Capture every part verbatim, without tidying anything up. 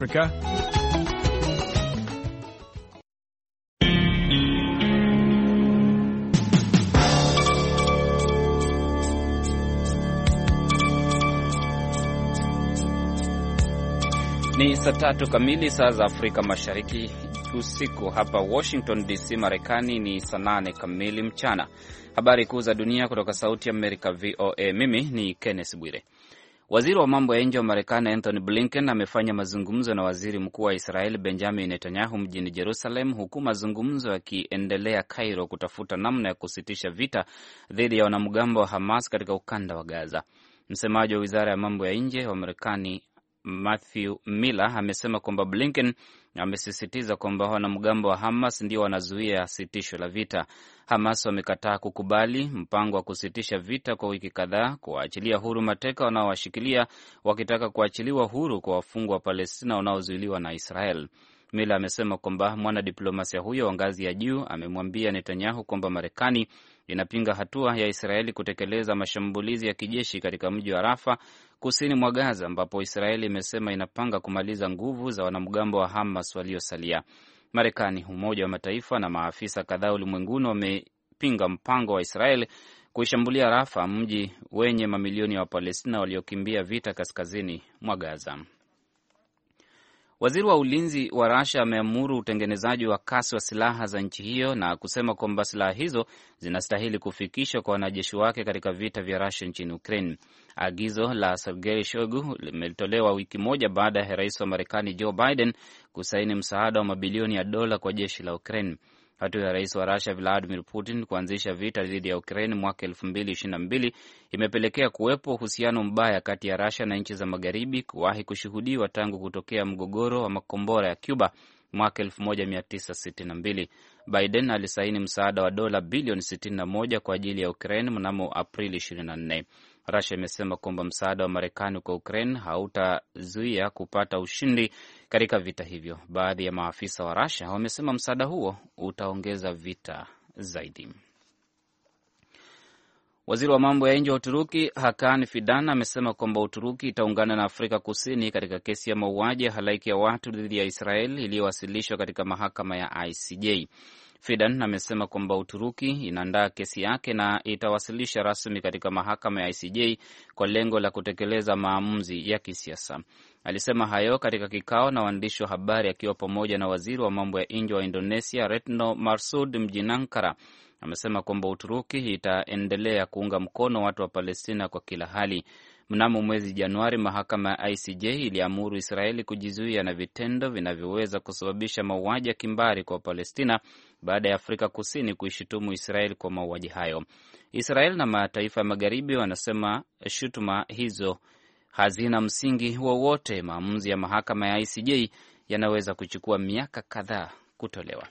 Africa. Ni saa tatu kamili saa za Afrika Mashariki usiku. Hapa Washington D C Marekani ni saa nane kamili mchana. Habari kuu za dunia kutoka Sauti ya Amerika V O A. Mimi ni Kenneth Bwire. Waziri wa mambo ya nje wa Marekani Anthony Blinken amefanya mazungumzo na waziri mkuu wa Israeli Benjamin Netanyahu mjini Jerusalem, huku mazungumzo yakiendelea Cairo kutafuta namna ya kusitisha vita dhidi ya wanamgambo wa Hamas katika ukanda wa Gaza. Msemaji wa wizara ya mambo ya nje wa Marekani Matthew Miller amesema kwamba Blinken amesisitiza kwamba wanamgambo wa Hamas ndio wanazuia sitisho la vita. Hamas wamekataa kukubali mpango wa kusitisha vita kwa wiki kadhaa, kuachilia huru mateka wanaowashikilia, wakitaka kuachiliwa huru kwa wafungwa wa Palestina wanaozuiliwa na Israel. Miller amesema kwamba mwanadiplomasia huyo wa ngazi ya juu amemwambia Netanyahu kwamba Marekani inapinga hatua ya Israeli kutekeleza mashambulizi ya kijeshi katika mji wa Rafa kusini mwa Gaza, ambapo Israeli imesema inapanga kumaliza nguvu za wanamgambo wa Hamas waliosalia. Marekani, Umoja wa Mataifa na maafisa kadhaa ulimwenguni wamepinga mpango wa Israeli kuishambulia Rafa, mji wenye mamilioni ya Wapalestina waliokimbia vita kaskazini mwa Gaza. Waziri wa ulinzi wa Russia ameamuru utengenezaji wa kasi wa silaha za nchi hiyo na kusema kwamba silaha hizo zinastahili kufikishwa kwa wanajeshi wake katika vita vya Russia nchini Ukraine. Agizo la Sergei Shoigu limetolewa wiki moja baada ya rais wa Marekani Joe Biden kusaini msaada wa mabilioni ya dola kwa jeshi la Ukraine. Hatua ya rais wa Russia Vladimir Putin kuanzisha vita dhidi ya Ukraine mwaka elfu mbili ishirini na mbili imepelekea kuwepo uhusiano mbaya kati ya Russia na nchi za magharibi kuwahi kushuhudiwa tangu kutokea mgogoro wa makombora ya Cuba mwaka elfu moja mia tisa sitini na mbili. Biden alisaini msaada wa dola bilioni sitini na moja kwa ajili ya Ukraine mnamo Aprili ishirini na nne. Russia imesema kwamba msaada wa Marekani kwa Ukraine hautazuia kupata ushindi katika vita hivyo. Baadhi ya maafisa wa Russia wamesema msaada huo utaongeza vita zaidi. Waziri wa mambo ya nje wa Uturuki Hakan Fidan amesema kwamba Uturuki itaungana na Afrika Kusini katika kesi ya mauaji ya halaiki ya watu dhidi ya Israel iliyowasilishwa katika mahakama ya I C J. Fidan amesema kwamba Uturuki inaandaa kesi yake na itawasilisha rasmi katika mahakama ya I C J kwa lengo la kutekeleza maamuzi ya kisiasa. Alisema hayo katika kikao na waandishi wa habari akiwa pamoja na waziri wa mambo ya nje wa Indonesia Retno Marsudi mjini Ankara. Amesema kwamba Uturuki itaendelea kuunga mkono watu wa Palestina kwa kila hali. Mnamo mwezi Januari, mahakama ya I C J iliamuru Israeli kujizuia na vitendo vinavyoweza kusababisha mauaji ya kimbari kwa Palestina baada ya Afrika Kusini kuishutumu Israeli kwa mauaji hayo. Israeli na mataifa ya magharibi wanasema shutuma hizo hazina msingi wowote. Maamuzi ya mahakama ya I C J yanaweza kuchukua miaka kadhaa kutolewa.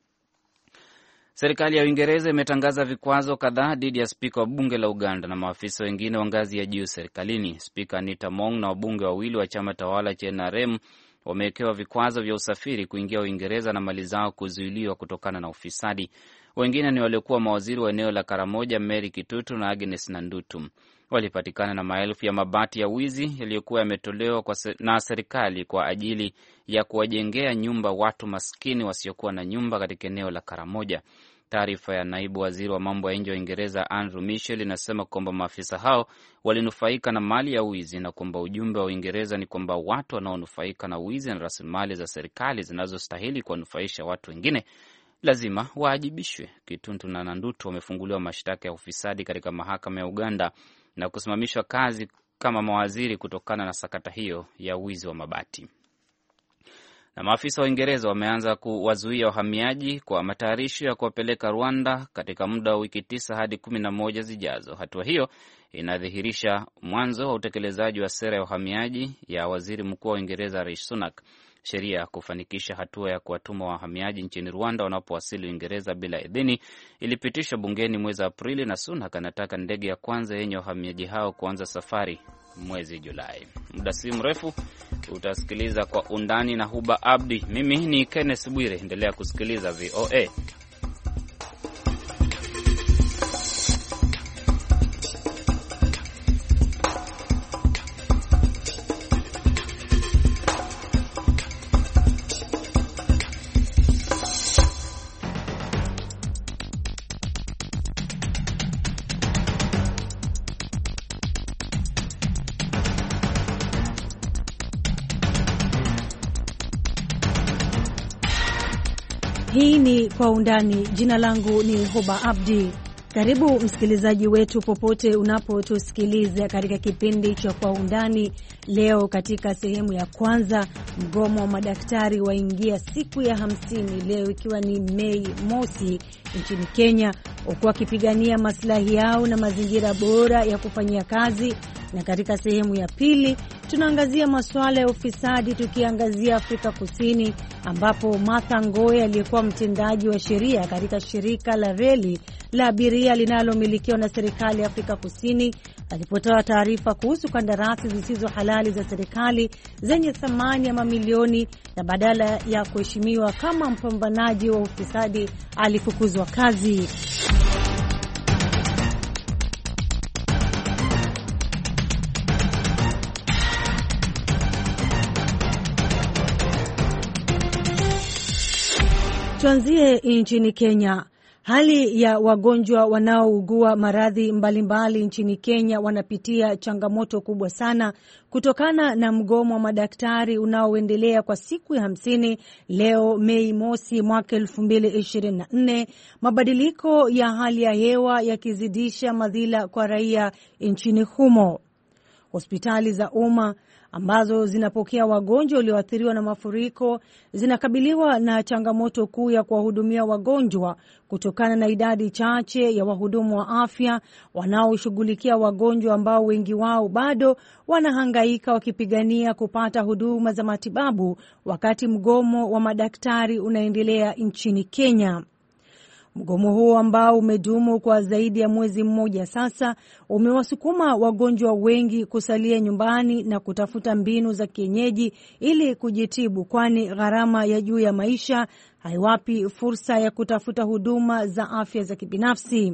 Serikali ya Uingereza imetangaza vikwazo kadhaa dhidi ya spika wa bunge la Uganda na maafisa wengine wa ngazi ya juu serikalini. Spika Anita Mong na wabunge wawili wa chama tawala cha N R M wamewekewa vikwazo vya usafiri kuingia Uingereza na mali zao kuzuiliwa kutokana na ufisadi. Wengine ni waliokuwa mawaziri wa eneo la Karamoja Mary Kitutu na Agnes Nandutu. Walipatikana na maelfu ya mabati ya wizi yaliyokuwa yametolewa na serikali kwa ajili ya kuwajengea nyumba watu maskini wasiokuwa na nyumba katika eneo la Karamoja. Taarifa ya naibu waziri wa mambo ya nje wa Uingereza Andrew Mitchell inasema kwamba maafisa hao walinufaika na mali ya wizi na kwamba ujumbe wa Uingereza ni kwamba watu wanaonufaika na wizi na rasilimali za serikali zinazostahili kuwanufaisha watu wengine lazima waajibishwe. Kituntu na Nandutu wamefunguliwa mashtaka ya ufisadi katika mahakama ya Uganda na kusimamishwa kazi kama mawaziri kutokana na sakata hiyo ya wizi wa mabati. Na maafisa wa Uingereza wameanza kuwazuia wahamiaji kwa matayarisho ya kuwapeleka Rwanda katika muda wa wiki tisa hadi kumi na moja zijazo. Hatua hiyo inadhihirisha mwanzo wa utekelezaji wa sera ya uhamiaji ya waziri mkuu wa Uingereza Rishi Sunak. Sheria ya kufanikisha hatua ya kuwatuma wahamiaji nchini Rwanda wanapowasili Uingereza bila idhini ilipitishwa bungeni mwezi Aprili, na Sunak anataka ndege ya kwanza yenye wahamiaji hao kuanza safari mwezi Julai. Muda si mrefu utasikiliza Kwa Undani na Huba Abdi. Mimi ni Kenneth Bwire, endelea kusikiliza V O A. Hii ni Kwa Undani. Jina langu ni Hoba Abdi. Karibu msikilizaji wetu popote unapotusikiliza katika kipindi cha Kwa Undani. Leo katika sehemu ya kwanza, mgomo wa madaktari waingia siku ya hamsini leo ikiwa ni Mei mosi nchini Kenya, huku wakipigania maslahi yao na mazingira bora ya kufanyia kazi. Na katika sehemu ya pili tunaangazia masuala ya ufisadi, tukiangazia Afrika Kusini ambapo Martha Ngoe aliyekuwa mtendaji wa sheria katika shirika la reli la abiria linalomilikiwa na serikali ya Afrika Kusini alipotoa taarifa kuhusu kandarasi zisizo halali za serikali zenye thamani ya mamilioni, na badala ya kuheshimiwa kama mpambanaji wa ufisadi alifukuzwa kazi. Tuanzie nchini Kenya. Hali ya wagonjwa wanaougua maradhi mbalimbali nchini Kenya wanapitia changamoto kubwa sana kutokana na mgomo wa madaktari unaoendelea kwa siku ya hamsini leo Mei mosi mwaka elfu mbili ishirini na nne, mabadiliko ya hali ya hewa yakizidisha madhila kwa raia nchini humo. Hospitali za umma ambazo zinapokea wagonjwa walioathiriwa na mafuriko zinakabiliwa na changamoto kuu ya kuwahudumia wagonjwa kutokana na idadi chache ya wahudumu wa afya wanaoshughulikia wagonjwa ambao wengi wao bado wanahangaika wakipigania kupata huduma za matibabu wakati mgomo wa madaktari unaendelea nchini Kenya. Mgomo huo ambao umedumu kwa zaidi ya mwezi mmoja sasa umewasukuma wagonjwa wengi kusalia nyumbani na kutafuta mbinu za kienyeji ili kujitibu, kwani gharama ya juu ya maisha haiwapi fursa ya kutafuta huduma za afya za kibinafsi.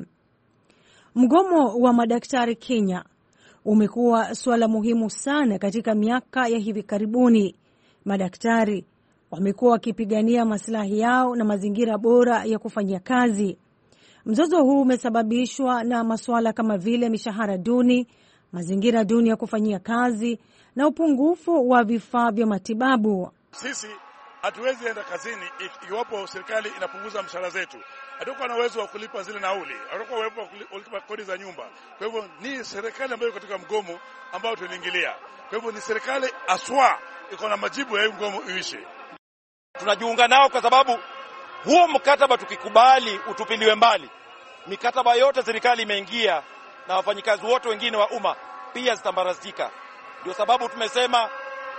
Mgomo wa madaktari Kenya umekuwa suala muhimu sana katika miaka ya hivi karibuni. Madaktari wamekuwa wakipigania maslahi yao na mazingira bora ya kufanyia kazi. Mzozo huu umesababishwa na masuala kama vile mishahara duni, mazingira duni ya kufanyia kazi na upungufu wa vifaa vya matibabu. Sisi hatuwezi enda kazini ikiwapo serikali inapunguza mshahara zetu. Hatuko na uwezo wa kulipa zile nauli, hatuko na uwezo wa kulipa kodi za nyumba. Kwa hivyo ni serikali ambayo katika mgomo ambao tunaingilia. Kwa hivyo ni serikali aswa iko na majibu ya mgomo uishi. Tunajiunga nao kwa sababu huo mkataba tukikubali utupiliwe mbali, mikataba yote serikali imeingia na wafanyikazi wote wengine wa umma pia zitambarazika. Ndio sababu tumesema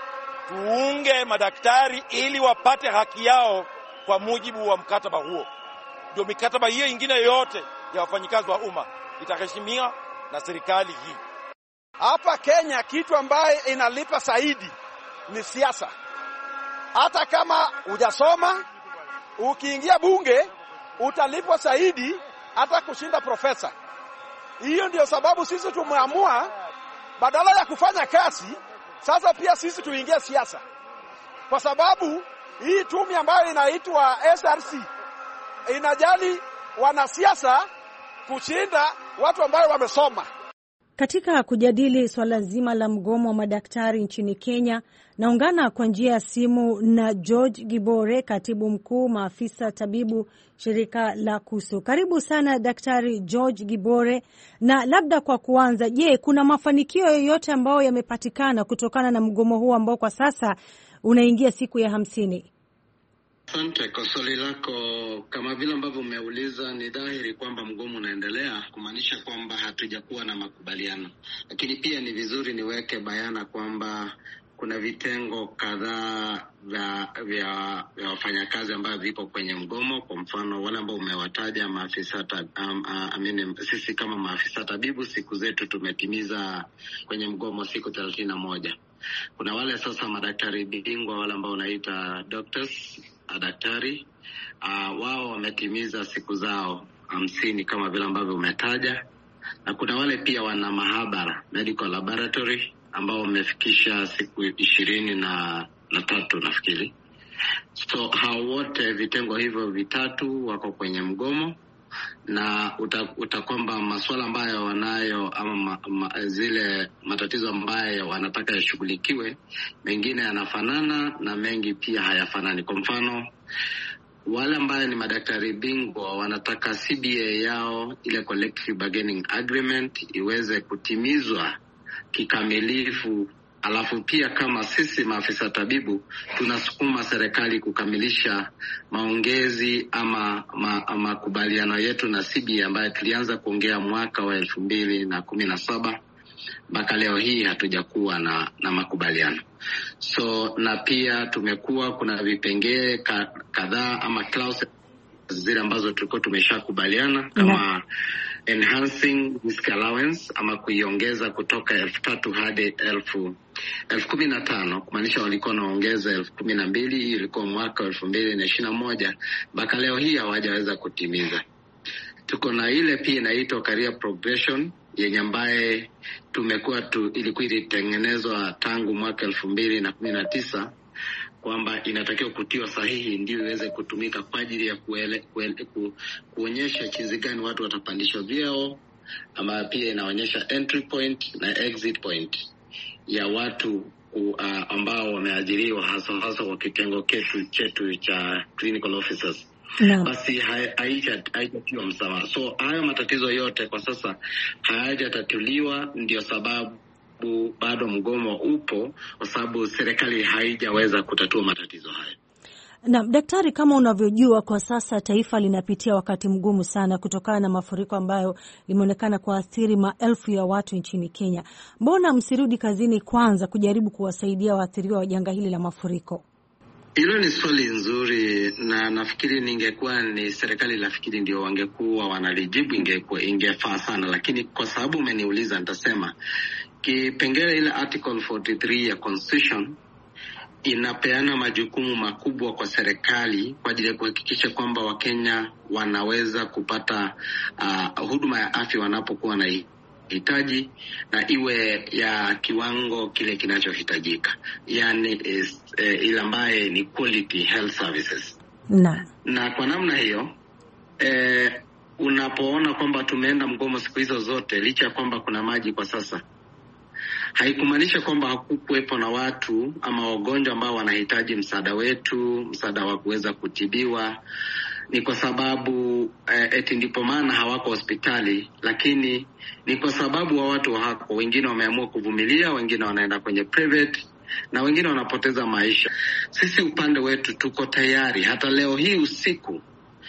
tuunge madaktari ili wapate haki yao kwa mujibu wa mkataba huo. Ndio mikataba hiyo ingine yote ya wafanyikazi wa umma itaheshimiwa na serikali hii. Hapa Kenya kitu ambaye inalipa zaidi ni siasa. Hata kama hujasoma, ukiingia bunge utalipwa zaidi hata kushinda profesa. Hiyo ndio sababu sisi tumeamua badala ya kufanya kazi sasa pia sisi tuingie siasa. Kwa sababu hii tume ambayo inaitwa S R C inajali wanasiasa kushinda watu ambao wamesoma. Katika kujadili swala zima la mgomo wa madaktari nchini Kenya, naungana kwa njia ya simu na George Gibore, katibu mkuu maafisa tabibu shirika la KUSU. Karibu sana Daktari George Gibore, na labda kwa kuanza, je, kuna mafanikio yoyote ambayo yamepatikana kutokana na mgomo huu ambao kwa sasa unaingia siku ya hamsini? Asante kwa swali lako. Kama vile ambavyo umeuliza, ni dhahiri kwamba mgomo unaendelea, kumaanisha kwamba hatujakuwa na makubaliano. Lakini pia ni vizuri niweke bayana kwamba kuna vitengo kadhaa vya vya wafanyakazi ambao vipo kwenye mgomo. Kwa mfano wale ambao umewataja maafisa um, uh, amini, sisi kama maafisa tabibu siku zetu tumetimiza kwenye mgomo siku thelathini na moja. Kuna wale sasa madaktari bingwa, wale ambao unaita doctors, daktari, uh, wao wametimiza siku zao hamsini kama vile ambavyo umetaja. Na kuna wale pia wana mahabara, medical laboratory, ambao wamefikisha siku ishirini na, na tatu nafikiri. So hao wote vitengo hivyo vitatu wako kwenye mgomo, na utakwamba uta masuala ambayo wanayo ama ma, ma, zile matatizo ambayo wanataka yashughulikiwe, mengine yanafanana na mengi pia hayafanani. Kwa mfano wale ambao ni madaktari bingwa wanataka C B A yao, ile collective bargaining agreement, iweze kutimizwa kikamilifu. Alafu pia kama sisi maafisa tabibu tunasukuma serikali kukamilisha maongezi ama makubaliano ma, yetu na C B A ambayo tulianza kuongea mwaka wa elfu mbili na kumi na saba. Mpaka leo hii hatujakuwa na, na makubaliano. So na pia tumekuwa kuna vipengee kadhaa ama clauses zile ambazo tulikuwa tumeshakubaliana kama mm. enhancing risk allowance ama kuiongeza kutoka elfu tatu hadi elfu elfu kumi na tano, kumaanisha walikuwa naongeza elfu kumi na mbili. Hii ilikuwa mwaka elfu mbili na ishirini na moja. Mpaka leo hii hawajaweza kutimiza. Tuko na ile pia inaitwa career progression yenye ambaye tumekuwa tu, ilikuwa ilitengenezwa tangu mwaka elfu mbili na kumi na tisa, kwamba inatakiwa kutiwa sahihi ndio iweze kutumika kwa ajili ya kuele, kuele, ku, kuonyesha jinsi gani watu watapandishwa vyeo, ama pia inaonyesha entry point na exit point ya watu uh, ambao wameajiriwa hasa hasa kwa kitengo chetu chetu cha clinical officers. No. Basi haijatiwa msawa. So hayo matatizo yote kwa sasa hayajatatuliwa, ndio sababu bado mgomo upo, kwa sababu serikali haijaweza kutatua matatizo haya. Na daktari, kama unavyojua kwa sasa taifa linapitia wakati mgumu sana kutokana na mafuriko ambayo limeonekana kuathiri maelfu ya watu nchini Kenya. Mbona msirudi kazini kwanza kujaribu kuwasaidia waathiriwa wa janga hili la mafuriko? Hilo ni swali nzuri, na nafikiri ningekuwa ni serikali nafikiri ndio wangekuwa wanalijibu, ingekuwa ingefaa sana, lakini kwa sababu umeniuliza nitasema kipengele ile article forty-three ya constitution inapeana majukumu makubwa kwa serikali kwa ajili ya kuhakikisha kwamba Wakenya wanaweza kupata uh, huduma ya afya wanapokuwa na hitaji, na iwe ya kiwango kile kinachohitajika, yani is, eh, ile ambaye ni quality health services. Na na kwa namna hiyo eh, unapoona kwamba tumeenda mgomo siku hizo zote, licha ya kwamba kuna maji kwa sasa, haikumaanisha kwamba hakukuwepo na watu ama wagonjwa ambao wanahitaji msaada wetu, msaada wa kuweza kutibiwa. Ni kwa sababu eh, eti ndipo maana hawako hospitali, lakini ni kwa sababu wa watu hako, wengine wameamua kuvumilia, wengine wanaenda kwenye private, na wengine wanapoteza maisha. Sisi upande wetu tuko tayari, hata leo hii usiku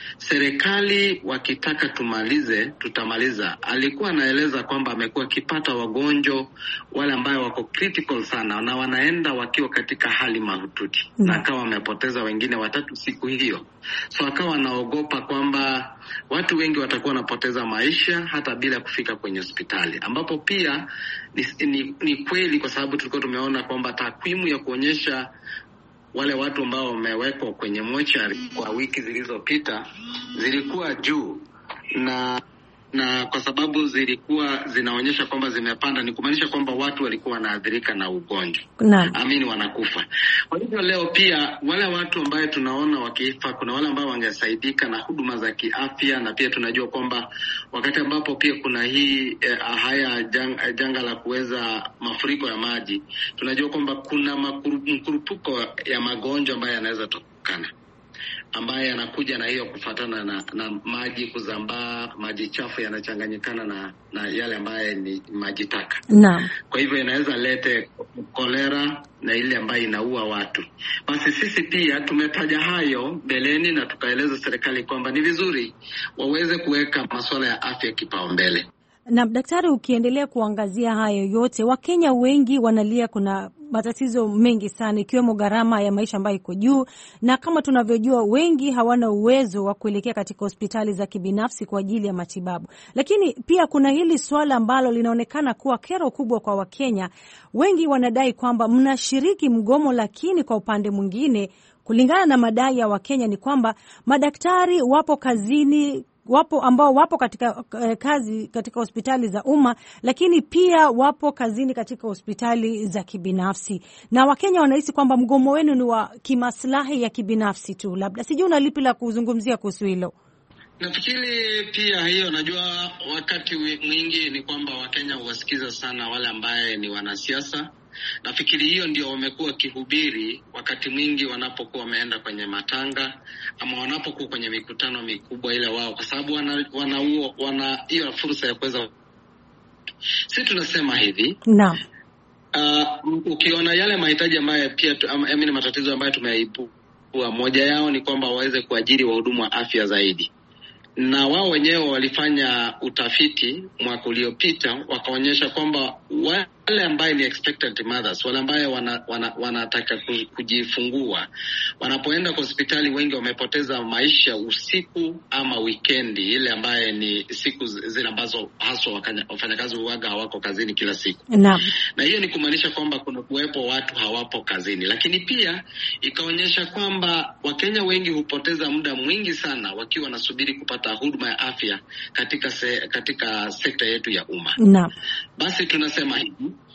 serikali wakitaka tumalize, tutamaliza. Alikuwa anaeleza kwamba amekuwa akipata wagonjwa wale ambao wako critical sana na wanaenda wakiwa katika hali mahututi, mm. na akawa wamepoteza wengine watatu siku hiyo. So akawa anaogopa kwamba watu wengi watakuwa wanapoteza maisha hata bila kufika kwenye hospitali, ambapo pia ni, ni, ni kweli, kwa sababu tulikuwa tumeona kwamba takwimu ya kuonyesha wale watu ambao wamewekwa kwenye mochari kwa wiki zilizopita zilikuwa juu, na na kwa sababu zilikuwa zinaonyesha kwamba zimepanda, ni kumaanisha kwamba watu walikuwa wanaathirika na ugonjwa, amini wanakufa. Kwa hivyo leo pia wale watu ambao tunaona wakifa, kuna wale ambao wangesaidika na huduma za kiafya, na pia tunajua kwamba wakati ambapo pia kuna hii eh, haya janga, janga la kuweza mafuriko ya maji, tunajua kwamba kuna mkurupuko ya magonjwa ambayo yanaweza tokana, ambaye yanakuja na hiyo kufatana na, na maji kuzambaa, maji chafu yanachanganyikana na, na yale ambaye ni maji taka. Naam. Kwa hivyo inaweza lete kolera na ile ambayo inaua watu. Basi sisi pia tumetaja hayo mbeleni na tukaeleza serikali kwamba ni vizuri waweze kuweka masuala ya afya kipaumbele. Na daktari, ukiendelea kuangazia hayo yote, Wakenya wengi wanalia kuna matatizo mengi sana, ikiwemo gharama ya maisha ambayo iko juu, na kama tunavyojua wengi hawana uwezo wa kuelekea katika hospitali za kibinafsi kwa ajili ya matibabu. Lakini pia kuna hili swala ambalo linaonekana kuwa kero kubwa kwa Wakenya. Wengi wanadai kwamba mnashiriki mgomo, lakini kwa upande mwingine, kulingana na madai ya Wakenya, ni kwamba madaktari wapo kazini, wapo ambao wapo katika uh, kazi katika hospitali za umma, lakini pia wapo kazini katika hospitali za kibinafsi, na Wakenya wanahisi kwamba mgomo wenu ni wa kimaslahi ya kibinafsi tu. Labda sijui una lipi la kuzungumzia kuhusu hilo? Nafikiri pia hiyo, najua wakati mwingi ni kwamba Wakenya huwasikiza sana wale ambaye ni wanasiasa, Nafikiri hiyo ndio wamekuwa kihubiri wakati mwingi wanapokuwa wameenda kwenye matanga ama wanapokuwa kwenye mikutano mikubwa ile wao, kwa sababu wana wana huo wana hiyo fursa ya kuweza. Sisi tunasema hivi. Naam. Uh, ukiona yale mahitaji ambayo pia amini matatizo ambayo tumeyaibua, moja yao ni kwamba waweze kuajiri wahudumu wa afya zaidi. Na wao wenyewe walifanya utafiti mwaka uliopita, wakaonyesha kwamba wale ambao ni expectant mothers, wale ambao wana, wana, wanataka kujifungua, wanapoenda kwa hospitali wengi wamepoteza maisha usiku ama weekendi, ile ambaye ni siku zile ambazo haswa wafanyakazi huaga hawako kazini kila siku. Naam. Na hiyo ni kumaanisha kwamba kuna kuwepo watu hawapo kazini. Lakini pia ikaonyesha kwamba Wakenya wengi hupoteza muda mwingi sana wakiwa wanasubiri kupata huduma ya afya katika se, katika sekta yetu ya umma. Naam. Basi tunasema hivi.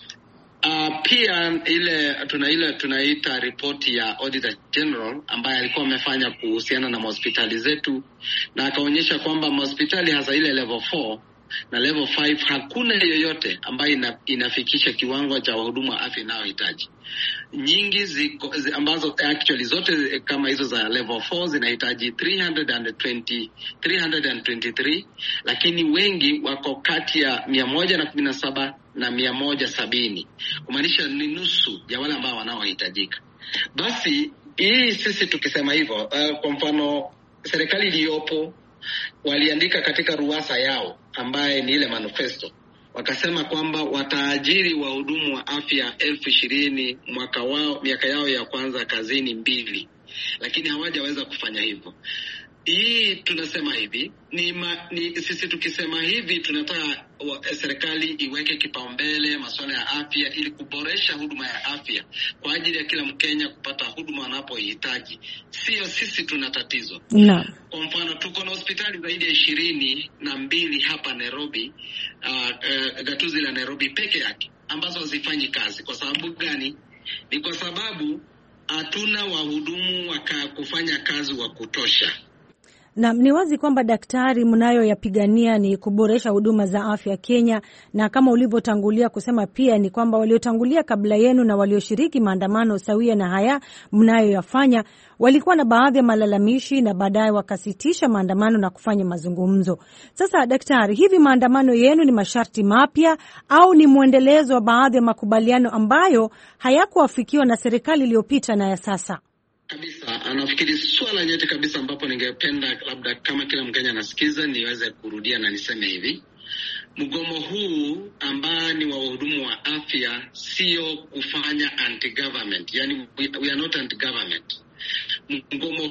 Uh, pia ile tuna ile tunaita ripoti ya Auditor General ambaye alikuwa amefanya kuhusiana na hospitali zetu, na akaonyesha kwamba hospitali hasa ile level four na level five hakuna yoyote ambayo ina, inafikisha kiwango cha wahudumu wa afya inayohitaji. Nyingi ziko, zi, ambazo actually zote kama hizo za level four zinahitaji three hundred twenty, three hundred twenty-three, lakini wengi wako kati ya mia moja na kumi na saba na mia moja sabini, kumaanisha ni nusu ya wale ambao wanaohitajika. Basi hii sisi tukisema hivyo, uh, kwa mfano serikali iliyopo waliandika katika ruasa yao ambaye ni ile manifesto, wakasema kwamba wataajiri wahudumu wa afya elfu ishirini mwaka wao, miaka yao ya kwanza kazini mbili, lakini hawajaweza kufanya hivyo. Hii tunasema hivi ni, ma, ni sisi tukisema hivi tunataka serikali iweke kipaumbele masuala ya afya ili kuboresha huduma ya afya kwa ajili ya kila Mkenya kupata huduma anapohitaji. Sio sisi tuna tatizo. No. Kwa mfano tuko na hospitali zaidi ya ishirini na mbili hapa Nairobi, uh, uh, gatuzi la Nairobi peke yake ambazo hazifanyi kazi. Kwa sababu gani? Ni kwa sababu hatuna wahudumu wa kufanya kazi wa kutosha. Na ni wazi kwamba daktari, mnayoyapigania ni kuboresha huduma za afya Kenya, na kama ulivyotangulia kusema pia ni kwamba waliotangulia kabla yenu na walioshiriki maandamano sawia na haya mnayoyafanya walikuwa na baadhi ya malalamishi na baadaye wakasitisha maandamano na kufanya mazungumzo. Sasa daktari, hivi maandamano yenu ni masharti mapya au ni muendelezo wa baadhi ya makubaliano ambayo hayakuafikiwa na serikali iliyopita na ya sasa? Kabisa, anafikiri swala nyeti kabisa ambapo ningependa labda kama kila Mkenya anasikiza niweze kurudia na niseme hivi. Mgomo huu ambao ni wa wahudumu wa afya sio kufanya anti-government. Yani we, we are not anti-government. Mgomo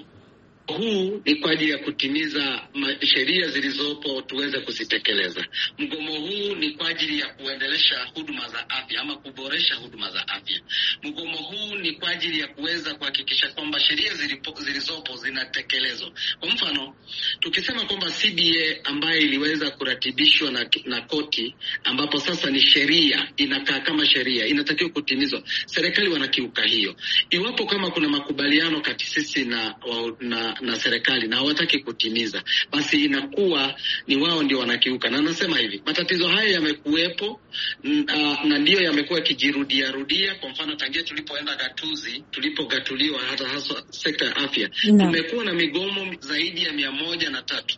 huu ni kwa ajili ya kutimiza sheria zilizopo tuweze kuzitekeleza. Mgomo huu ni kwa ajili ya kuendelesha huduma za afya ama kuboresha huduma za afya. Mgomo huu ni kwa ajili ya kuweza kuhakikisha kwamba sheria zilizopo zinatekelezwa. Kwa mfano, tukisema kwamba C B A ambayo iliweza kuratibishwa na, na koti ambapo sasa ni sheria, inakaa kama sheria, inatakiwa kutimizwa. Serikali wanakiuka hiyo. Iwapo kama kuna makubaliano kati sisi na, na na serikali na hawataki kutimiza, basi inakuwa ni wao ndio wanakiuka. Na nasema hivi, matatizo haya yamekuwepo uh, na ndio yamekuwa kijirudia rudia. Kwa mfano tangia tulipoenda gatuzi, tulipogatuliwa hata hasa sekta ya afya, no. Tumekuwa na migomo zaidi ya mia moja na tatu.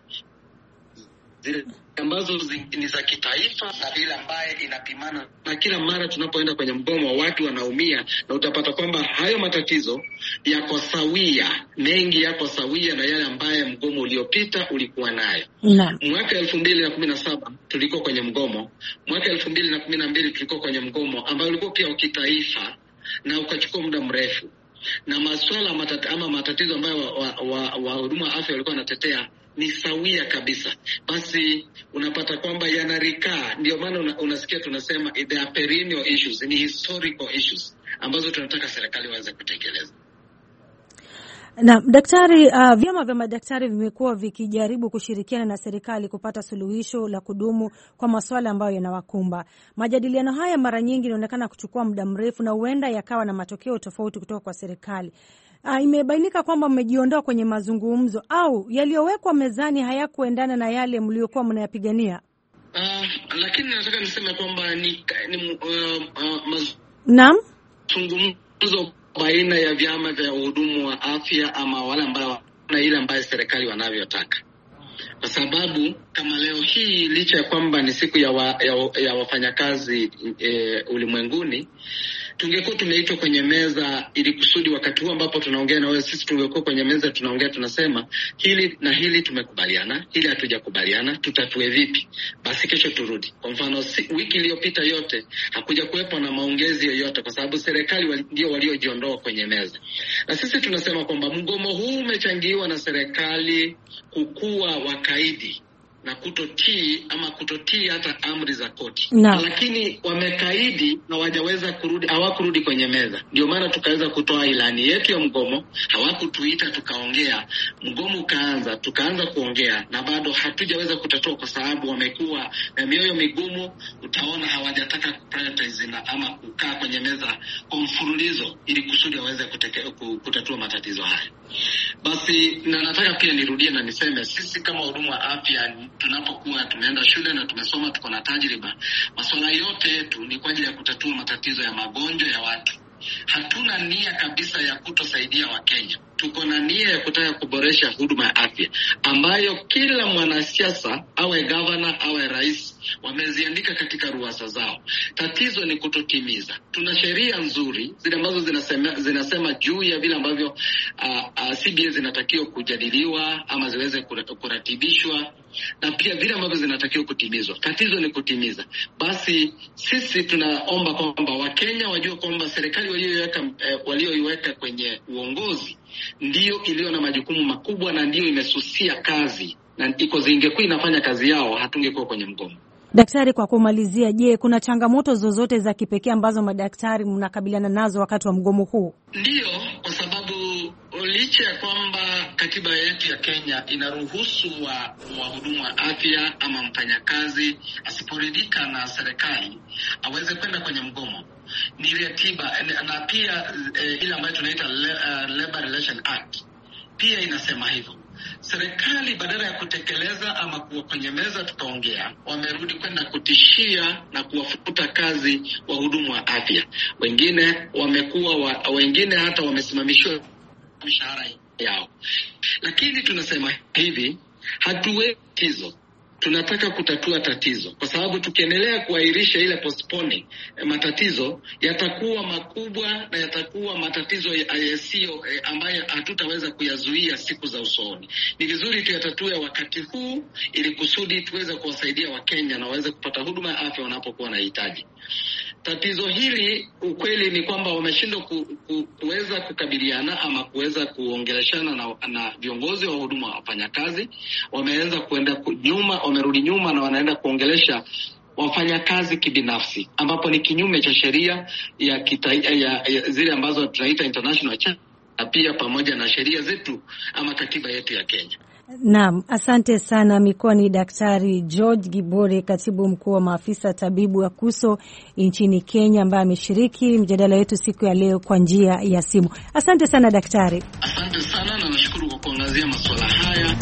Zile ambazo ni za kitaifa na ile ambaye inapimana, na kila mara tunapoenda kwenye mgomo watu wanaumia, na utapata kwamba hayo matatizo yako sawia, mengi yako sawia na yale ambaye mgomo uliopita ulikuwa nayo. No. Mwaka elfu mbili na kumi na saba tulikuwa kwenye mgomo, mwaka elfu mbili na kumi na mbili tulikuwa kwenye mgomo ambao ulikuwa pia wa kitaifa na ukachukua muda mrefu, na masuala matata, ama matatizo ambayo wahudumu wa, wa, wa afya walikuwa wanatetea ni sawia kabisa. Basi unapata kwamba yanarikaa, ndio maana una, unasikia tunasema they are perennial issues, ni historical issues ambazo tunataka serikali waweze kutekeleza. Na daktari, uh, vyama vya madaktari vimekuwa vikijaribu kushirikiana na serikali kupata suluhisho la kudumu kwa masuala ambayo yanawakumba. Majadiliano haya mara nyingi inaonekana kuchukua muda mrefu na huenda yakawa na matokeo tofauti kutoka kwa serikali. Uh, imebainika kwamba mmejiondoa kwenye mazungumzo au yaliyowekwa mezani hayakuendana na yale mliokuwa mnayapigania. Uh, lakini nataka niseme kwamba ni, ni uh, uh, maz... Naam. mazungumzo baina ya vyama vya wahudumu wa afya ama wale ambao na ile ambayo serikali wanavyotaka. Kwa sababu kama leo hii licha ya kwamba ni siku ya, wa, ya, ya wafanyakazi e, ulimwenguni, tungekuwa tumeitwa kwenye meza ili kusudi wakati huu ambapo tunaongea na wewe, sisi tungekuwa kwenye meza tunaongea tunasema hili na hili tumekubaliana, hili hatujakubaliana, tutatue vipi? Basi kesho turudi. Kwa mfano si, wiki iliyopita yote hakuja kuwepo na maongezi yoyote kwa sababu serikali wali, ndio waliojiondoa kwenye meza. Na sisi tunasema kwamba mgomo huu umechangiwa na serikali kukua wakaidi na kutotii ama kutotii hata amri za koti. No. Lakini wamekaidi na hawajaweza kurudi, hawakurudi kwenye meza. Ndio maana tukaweza kutoa ilani yetu ya mgomo, hawakutuita tukaongea. Mgomo ukaanza, tukaanza kuongea na bado hatujaweza kutatua kwa sababu wamekuwa na mioyo migumu. Utaona hawajataka kuprioritize na ama kukaa kwenye meza kwa mfululizo ili kusudi waweze kutatua matatizo haya. Basi na nataka pia nirudie na niseme sisi kama huduma wa afya tunapokuwa tumeenda shule na tumesoma, tuko na tajriba, masuala yote yetu ni kwa ajili ya kutatua matatizo ya magonjwa ya watu. Hatuna nia kabisa ya kutosaidia Wakenya. Tuko na nia ya kutaka kuboresha huduma ya afya ambayo kila mwanasiasa awe governor awe rais wameziandika katika ruhusa zao. Tatizo ni kutotimiza. Tuna sheria nzuri zile ambazo zinasema zinasema juu ya vile ambavyo uh, uh, C B A zinatakiwa kujadiliwa ama ziweze kuratibishwa na pia vile ambavyo zinatakiwa kutimizwa. Tatizo ni kutimiza. Basi sisi tunaomba kwamba Wakenya wajue kwamba serikali walioiweka eh, walioiweka kwenye uongozi ndio iliyo na majukumu makubwa na ndio imesusia kazi, na iko zingekuwa inafanya kazi yao hatungekuwa kwenye mgomo. Daktari, kwa kumalizia, je, kuna changamoto zozote za kipekee ambazo madaktari mnakabiliana nazo wakati wa mgomo huu? Ndio, kwa sababu licha ya kwamba katiba yetu ya Kenya inaruhusu wa wahudumu wa afya ama mfanyakazi asiporidhika na serikali aweze kwenda kwenye mgomo, ni ratiba na pia e, ile ambayo tunaita le, uh, Labor Relation Act pia inasema hivyo. Serikali badala ya kutekeleza ama kuwa kwenye meza tukaongea, wamerudi kwenda kutishia na kuwafuta kazi wahudumu wa afya. Wengine wamekuwa wa, wengine hata wamesimamishwa mishahara yao. Lakini tunasema hivi, hatuwezi hizo. Tunataka kutatua tatizo kwa sababu tukiendelea kuahirisha ile postponing eh, matatizo yatakuwa makubwa na yatakuwa matatizo yasiyo eh, ambayo hatutaweza kuyazuia siku za usoni. Ni vizuri tuyatatue wakati huu ili kusudi tuweze kuwasaidia Wakenya na waweze kupata huduma ya afya wanapokuwa na hitaji. Tatizo hili ukweli ni kwamba wameshindwa ku, ku, kuweza kukabiliana ama kuweza kuongeleshana na, na viongozi wa huduma wa wafanyakazi. Wameanza kuenda nyuma, wamerudi nyuma na wanaenda kuongelesha wafanyakazi kibinafsi, ambapo ni kinyume cha sheria ya, kita, ya, ya zile ambazo tunaita international charter na pia pamoja na sheria zetu ama katiba yetu ya Kenya. Naam, asante sana. Amekuwa ni Daktari George Gibore, katibu mkuu wa maafisa tabibu wa KUSO nchini Kenya, ambaye ameshiriki mjadala wetu siku ya leo kwa njia ya simu. Asante sana daktari. Asante sana na nashukuru kwa kuangazia masuala haya.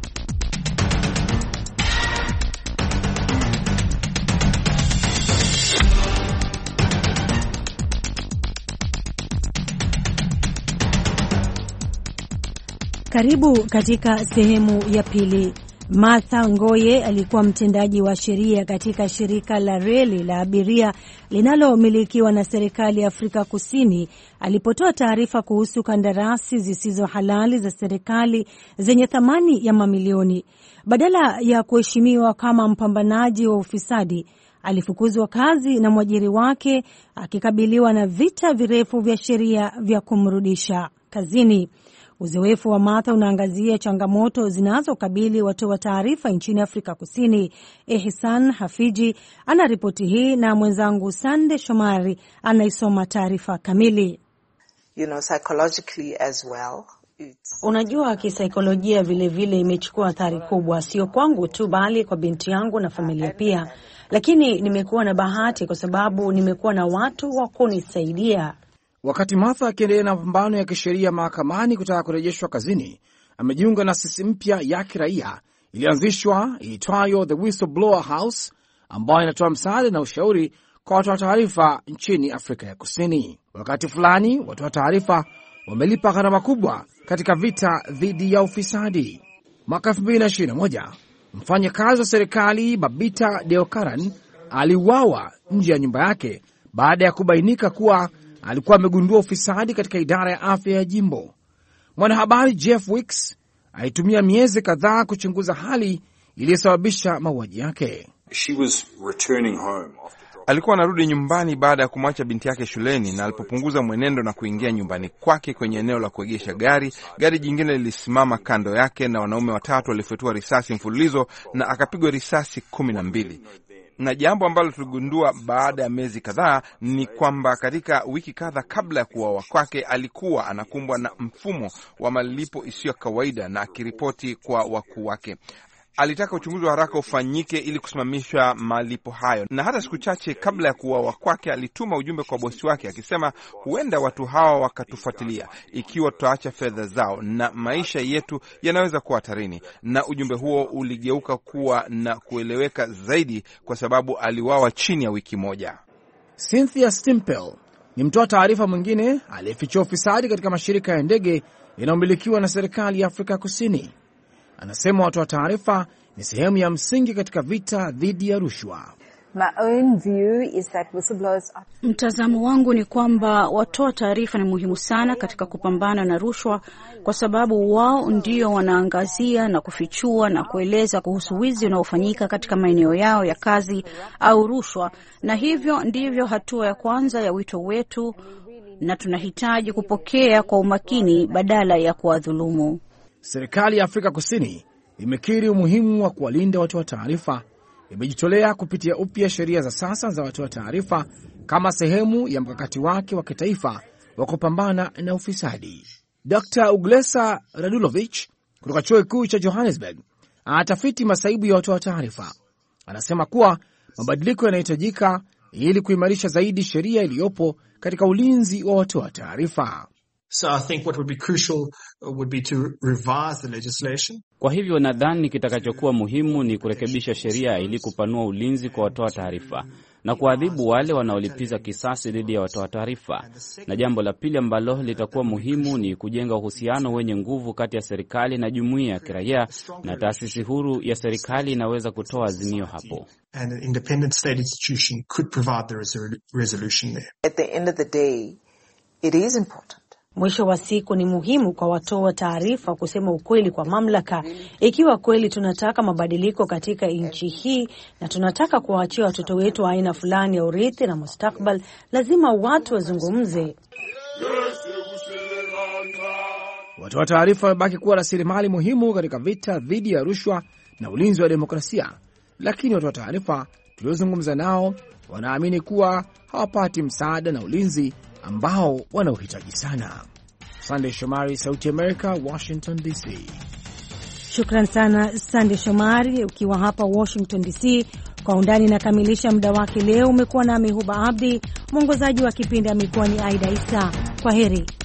Karibu katika sehemu ya pili. Martha Ngoye alikuwa mtendaji wa sheria katika shirika la reli la abiria linalomilikiwa na serikali ya Afrika Kusini alipotoa taarifa kuhusu kandarasi zisizo halali za serikali zenye thamani ya mamilioni. Badala ya kuheshimiwa kama mpambanaji wa ufisadi, alifukuzwa kazi na mwajiri wake akikabiliwa na vita virefu vya sheria vya kumrudisha kazini. Uzoefu wa Martha unaangazia changamoto zinazokabili watoa taarifa nchini Afrika Kusini. Ehsan Hafiji ana ripoti hii na mwenzangu Sande Shomari anaisoma taarifa kamili. You know, psychologically as well. It's... Unajua, kisaikolojia vile vile imechukua athari kubwa, sio kwangu tu bali kwa binti yangu na familia pia. Lakini nimekuwa na bahati kwa sababu nimekuwa na watu wa kunisaidia. Wakati Martha akiendelea na mapambano ya kisheria mahakamani kutaka kurejeshwa kazini, amejiunga na asasi mpya ya kiraia ilianzishwa iitwayo The Whistleblower House, ambayo inatoa msaada na ushauri kwa watoa taarifa nchini Afrika ya Kusini. wakati fulani watoa taarifa wamelipa gharama kubwa katika vita dhidi ya ufisadi. Mwaka elfu mbili na ishirini na moja, mfanyakazi wa serikali Babita Deokaran aliuawa nje ya nyumba yake baada ya kubainika kuwa alikuwa amegundua ufisadi katika idara ya afya ya jimbo. Mwanahabari Jeff Wicks alitumia miezi kadhaa kuchunguza hali iliyosababisha mauaji yake. She was returning home. Alikuwa anarudi nyumbani baada ya kumwacha binti yake shuleni, na alipopunguza mwenendo na kuingia nyumbani kwake kwenye eneo la kuegesha gari, gari jingine lilisimama kando yake na wanaume watatu walifyatua risasi mfululizo na akapigwa risasi kumi na mbili. Na jambo ambalo tuligundua baada ya miezi kadhaa ni kwamba katika wiki kadhaa kabla ya kuuawa kwake alikuwa anakumbwa na mfumo wa malipo isiyo kawaida, na akiripoti kwa wakuu wake alitaka uchunguzi wa haraka ufanyike ili kusimamisha malipo hayo. Na hata siku chache kabla ya kuuawa kwake alituma ujumbe kwa bosi wake akisema, huenda watu hawa wakatufuatilia ikiwa tutaacha fedha zao na maisha yetu yanaweza kuwa hatarini. Na ujumbe huo uligeuka kuwa na kueleweka zaidi kwa sababu aliuawa chini ya wiki moja. Cynthia Stimpel ni mtoa taarifa mwingine aliyefichua ufisadi katika mashirika ya ndege yanayomilikiwa na serikali ya Afrika Kusini. Anasema watoa taarifa ni sehemu ya msingi katika vita dhidi ya rushwa. Mtazamo wangu ni kwamba watoa taarifa ni muhimu sana katika kupambana na rushwa, kwa sababu wao ndio wanaangazia na kufichua na kueleza kuhusu wizi unaofanyika katika maeneo yao ya kazi au rushwa, na hivyo ndivyo hatua ya kwanza ya wito wetu, na tunahitaji kupokea kwa umakini badala ya kuwadhulumu. Serikali ya Afrika Kusini imekiri umuhimu wa kuwalinda watoa taarifa, imejitolea kupitia upya sheria za sasa za watoa taarifa kama sehemu ya mkakati wake wa kitaifa wa kupambana na ufisadi. Dokta Uglesa Radulovich kutoka chuo kikuu cha Johannesburg anatafiti masaibu ya watoa taarifa. Anasema kuwa mabadiliko yanahitajika ili kuimarisha zaidi sheria iliyopo katika ulinzi wa watoa taarifa. So I think what would be crucial would be to revise the legislation. Kwa hivyo nadhani kitakachokuwa muhimu ni kurekebisha sheria ili kupanua ulinzi kwa watoa taarifa na kuadhibu wale wanaolipiza kisasi dhidi ya watoa taarifa. Na jambo la pili ambalo litakuwa muhimu ni kujenga uhusiano wenye nguvu kati ya serikali na jumuiya ya kiraia, na taasisi huru ya serikali inaweza kutoa azimio hapo. And an independent state institution could provide the resolution there. At the end of the day, it is important. Mwisho wa siku ni muhimu kwa watoa taarifa kusema ukweli kwa mamlaka. Ikiwa kweli tunataka mabadiliko katika nchi hii na tunataka kuwaachia watoto wetu aina fulani ya urithi na mustakbal, lazima watu wazungumze. Watoa taarifa wamebaki kuwa rasilimali muhimu katika vita dhidi ya rushwa na ulinzi wa demokrasia, lakini watoa taarifa tuliozungumza nao wanaamini kuwa hawapati msaada na ulinzi ambao wanauhitaji sana. Sunday Shomari, Sauti America, Washington D C. Shukran sana Sunday Shomari ukiwa hapa Washington D C. Kwa undani nakamilisha muda wake leo. Umekuwa na Huba Abdi, mwongozaji wa kipindi amekuwa ni Aida Isa. Kwaheri.